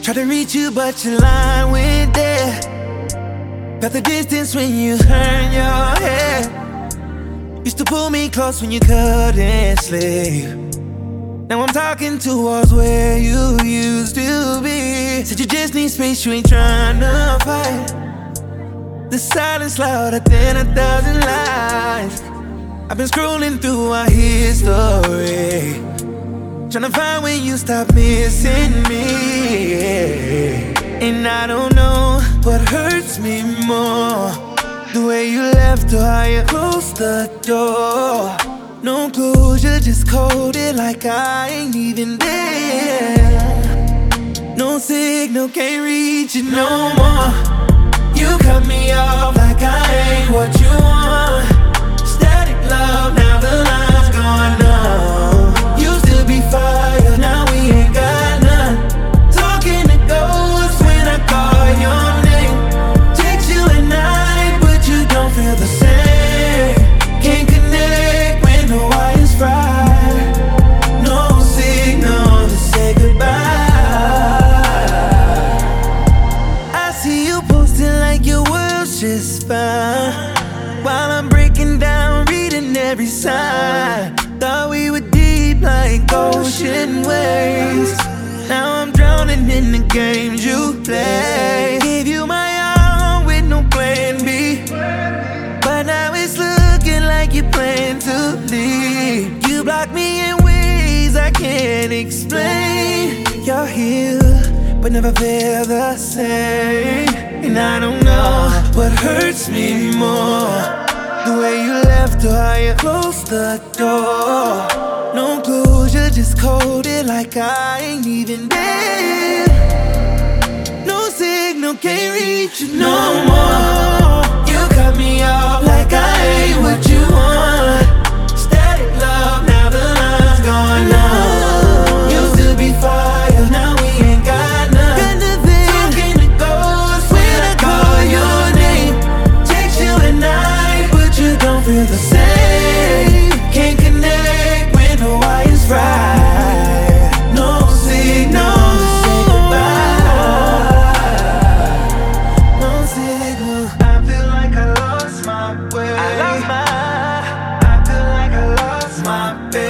Try to reach you, but your line went there. Got the distance when you turn your head. Used to pull me close when you couldn't sleep. Now I'm talking towards where you used to be. Said you just need space, you ain't trying to fight. The silence louder than 1,000 lies. I've been scrolling through our history, trying to find when you stop missing me. And I don't know what hurts me more, the way you left or how you closed the door. No closure, just coded like I ain't even there. No signal, can't reach you no more. You cut me off like I ain't what you want. Static love, now the line's gone numb. Used to be fire, now we ain't got none. Talking to ghosts when I call your name. Text you at night, but you don't feel the same. Can't connect when the wire's fried. No signal to say goodbye. I see you posting like your world's just fine, while I'm breaking down, reading every sign. Thought we were deep like ocean waves. Now I'm drowning in the games you play. Gave you my all with no plan B, but now it's looking like you plan to leave. You block me in ways I can't explain. You're here, but never feel the same. And I don't know what hurts me more, the way you left or how you closed the door. No closure, just coded like I ain't even there. No signal, can't reach you no more. You cut me off like I ain't what you want. Static love, now the line's gone numb. Used to be fire, now we ain't got none. Talking to ghosts when I call your name. Text you at night, but you don't feel the same. Can't connect when the wire's fried. No signal to say goodbye. No signal. I feel like I lost my way. I feel like I lost my way.